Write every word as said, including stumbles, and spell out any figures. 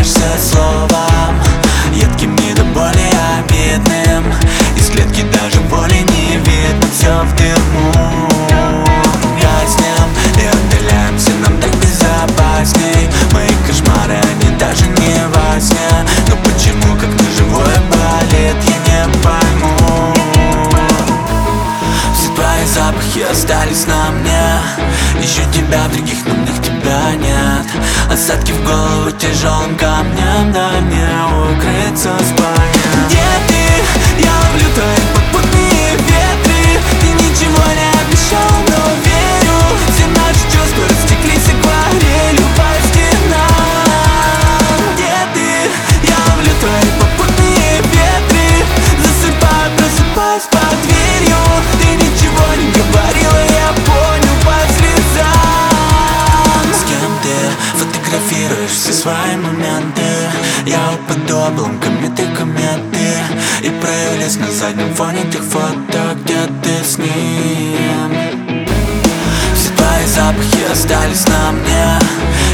кажешься словом едким и до боли обидным. Из клетки даже боли не видно, все в дыму. Гаснем и отдаляемся, нам так безопасней. Мои кошмары, они даже не во сне. Но почему, как на живое болит, я не пойму. Все твои запахи остались на мне. Ищу тебя в других, но мне тебя нет. Осадки в голову тяжелым камнем, да не укрыться в спальне. Где ты? Я ловлю твои попутные ветры. Ты ничего не обещал, но верю. Все наши чувства растеклись акварелью по стенам. Где ты? Я ловлю твои попутные ветры. Засыпаю, просыпаюсь под дверью. Ты ничего не говорила, я понял по слезам. С кем ты фотографируешь все свои моменты? Я упаду обломками, ты кометы. И проявились на заднем фоне тех фото, где ты с ним. Все твои запахи остались на мне.